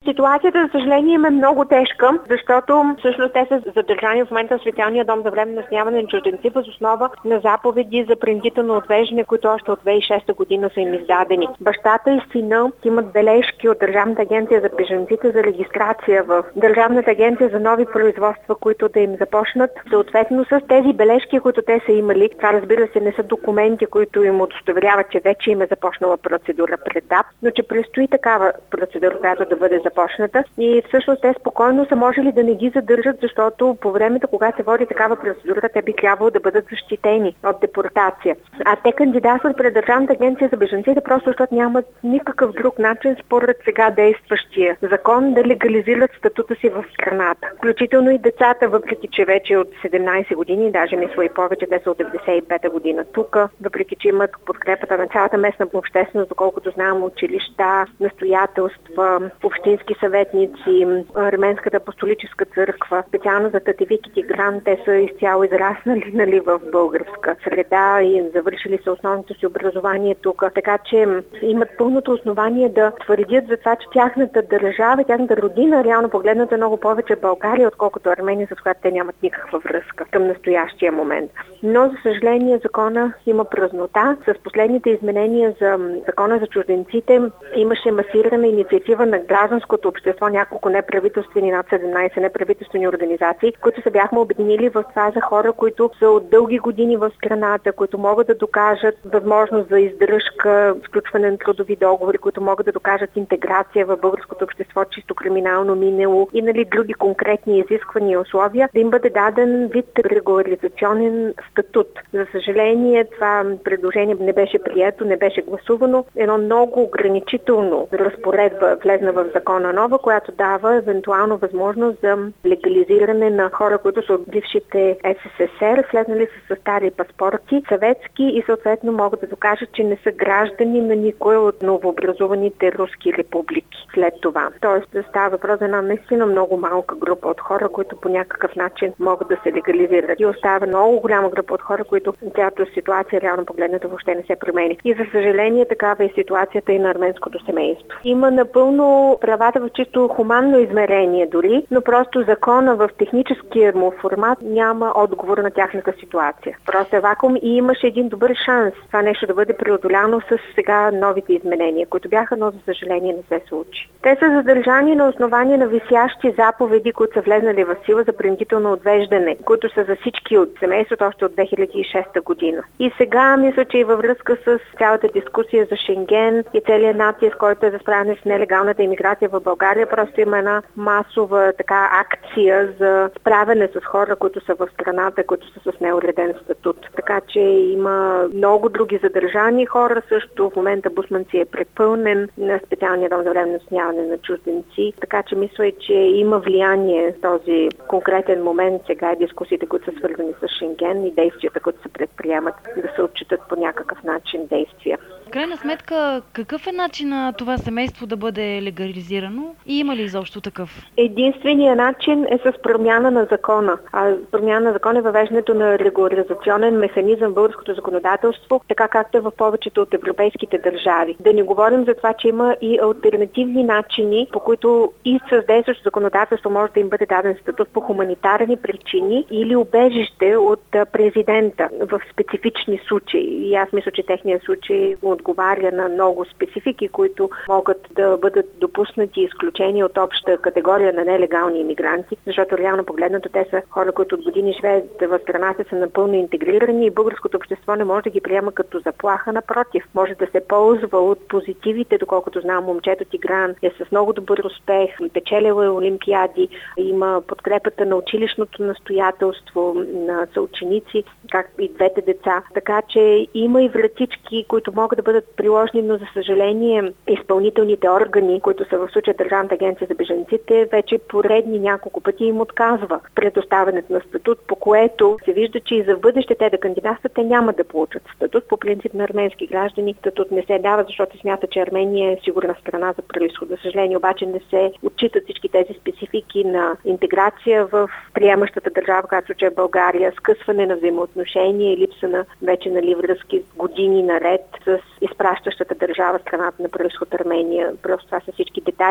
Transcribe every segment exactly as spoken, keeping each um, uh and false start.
Ситуацията, за съжаление, е много тежка, защото всъщност те са задържани в момента в специалния дом за временно настаняване на чужденци въз основа на заповеди за принудително отвеждане, които още от две хиляди и шеста година са им издадени. Бащата и сина имат бележки от Държавната агенция за бежанците за регистрация в Държавната агенция за нови производства, които да им започнат. Съответно с тези бележки, които те са имали, това разбира се не са документи, които им удостоверяват, че вече им е започнала процедура пред ДАП, но че предстои такава процедура, която да бъде започната и всъщност те спокойно са можели да не ги задържат, защото по времето, когато се води такава процедура, те би трябвало да бъдат защитени от депортация. А те кандидатстват пред Държавната агенция за бежанците просто защото нямат никакъв друг начин според сега действащия закон да легализират статута си в страната. Включително и децата, въпреки че вече от седемнайсет години, даже мисля и повече, те са от деветдесет и пета година тук, въпреки че имат подкрепата на цялата местна общественост, доколкото знам, училища, настоятелства, общински съветници, Арменската апостолическа църква, специално за Татевик и Тигран, те са изцяло израснали нали, в българска среда и завършили са основното си образование тук. Така че имат пълното основание да твърдят за това, че тяхната държава, тяхната родина, реално погледната много повече България, отколкото Армения, с която те нямат никаква връзка към настоящия момент. Но, за съжаление, закона има празнота. С последните изменения за закона за чужденците имаше масирана инициатива на гражданското общество, няколко неправителствени, над седемнайсет неправителствени организации, които се бяхме обединили в това за хора, които са от дълги години в страната, които могат да докажат възможност за издръжка, сключване на трудови договори, които могат да докажат интеграция в българското общество, чисто криминално минало и нали, други конкретни изисквания и условия, да им бъде даден вид регуларизационен статут. За съжаление, това предложение не беше прието, не беше гласувано. Едно много ограничително разпоредба влезна в закона нова, която дава евентуално възможност за легализиране на хора, които са от бившите Ес Ес Ес Ер, влезнали са с стари паспорти, съветски и съответно могат да докажат, че не са граждани на никой от новообразуваните руски републики след това. Тоест да става въпрос за една наистина много малка група от хора, които по някакъв начин могат да се легализират. И остава много голяма група от хора, които цялата ситуация реално погледнато въобще не се промени. И за съжаление такава е ситуацията и на арменското семейство. Има напълно правата в чисто хуманно измерение дори, но просто закона в техническия му формат няма отговор на тяхната ситуация. Просто е вакуум и имаше един добър шанс това нещо да бъде преодоляно с сега новите изменения, които бяха, но за съжаление не се случи. Те са задържани на основание на висящи заповеди, които са влезнали в сила за принудително отвеждане, които са за всички от семейството още от две хиляди и шеста година. И сега мисля, че и във връзка с цялата дискусия за Шенген и целият натиск, който е за справяне с нелегалната имиграция в България, просто има една масова така акция за справяне с хора, които са в страната, които са с неуреден статут. Така че има много други задържани хора. Също в момента Бусман си е препълнен на специалния дом за временно настаняване на чужденци. Така че мисля, че има влияние в този конкретен момент сега и дискусиите, които са свързани с Шенген и действията, които се предприемат, да се отчитат по някакъв начин действия. В крайна сметка, какъв е начинът това семейство да бъде легализирано и има ли изобщо такъв? Единственият начин е с промяна на закона. А промяна на закона е въвеждането на регулаrizационен механизъм в българското законодателство, така както е в повечето от европейските държави. Да не говорим за това, че има и алтернативни начини, по които и с действащо законодателство може да им бъде даден статут по хуманитарни причини или убежище от президента в специфични случаи. И аз мисля, че техният случай отговаря на много специфики, които могат да бъдат допуснати изключения от обща категория на нелегални имигранти, защото реално погледнато те са хора, които от години живеят в страната, са напълно интегрирани и българското общество не може да ги приема като заплаха, напротив. Може да се ползва от позитивите, доколкото знам, момчето Тигран е с много добър успех, печелила е олимпиади, има подкрепата на училищното настоятелство, на съученици, както и двете деца. Така че има и вратички, които могат да бъдат приложени, но за съжаление изпълнителните органи, които са в случая Държавната агенция за бежанците, вече поредни няколко пъти им отказва предоставянето на статут, по което се вижда, че и за бъдеще те да кандидатстват, те няма да получат статут. По принцип на арменски граждани статут не се дава, защото смята, че Армения е сигурна страна за произход. За съжаление обаче не се отчитат всички тези специфики на интеграция в приемащата държава, която е България, скъсване на взаимоотношения и липса на вече нали, връзки години наред с изпращащата държава, страната на произход Армения. Просто това са всички детайли,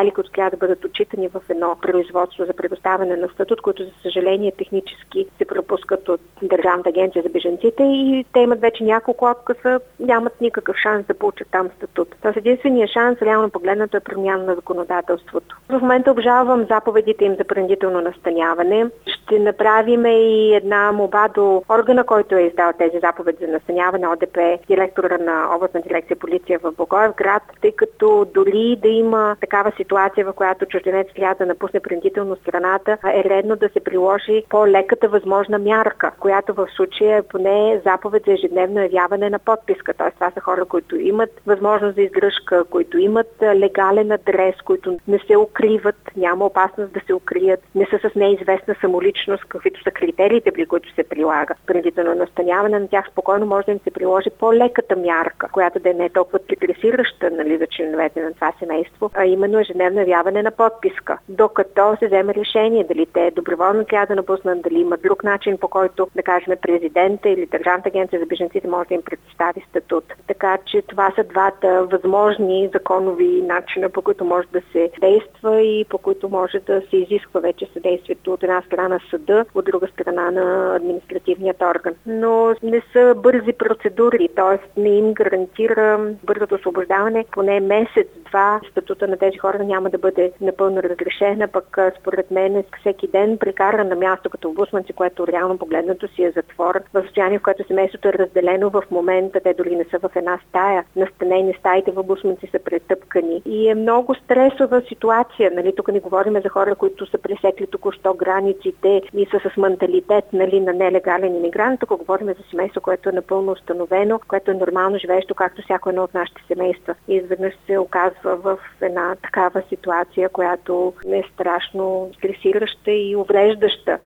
детайли, които трябва да бъдат отчитани в едно производство за предоставяне на статут, които за съжаление технически се пропускат от Държавната агенция за бежанците и те имат вече няколко отказа, нямат никакъв шанс да получат там статут. Тоест единствения шанс, реално погледнато, е промяна на законодателството. В момента обжалвам заповедите им за принудително настаняване. Ще направим и една молба до органа, който е издал тези заповеди за настаняване, О Д П, директора на областна дирекция полиция в Благоевград, тъй като дори да има такава ситуация, в която чужденец трябва да напусне принудително страната, е редно да се приложи по-леката възможна мярка, която в случая е поне заповед за ежедневно явяване на подписка. Т.е. това са хора, които имат възможност за издръжка, които имат легален адрес, които не се укриват, няма опасност да се укрият, не са с неизвестна самоличност, каквито са критериите, при които се прилага принудително настаняване. На тях спокойно може да им се приложи по-леката мярка, която да не е толкова репресираща, нали, за членовете на това семейство, а именно ежедневно явяване на подписка. Докато се вземе решение дали те доброволно трябва да напуснат, дали има друг начин, по който, да кажем, президента или Държавната агенция за бежанците може да им предостави статут. Така че това са двата възможни законови начина, по които може да се действа и по които може да се изисква вече съдействието от една страна съда, от друга страна на административният орган. Но не са бързи процедури, т.е. не им гарантира бързото освобождаване, поне месец-два статута на тези хора няма да бъде напълно разрешена, пък според мен всеки ден прекара на място като обусманци, което реално погледнато си е затвор, в състояние, в което семейството е разделено в момента, те дори не са в една стая, настанени стаите в обусманци са претъпкани. И е много стресова ситуация, нали, тук не говорим за хора, които са пресекли току-що границите и са с менталитет, нали, на нелегален имигрант, тук говорим за семейство, което е напълно установено, което е нормално живеещо, както всяко едно от нашите семейства. И изведнъж се оказва в една такава ситуация, която е страшно стресираща и увреждаща.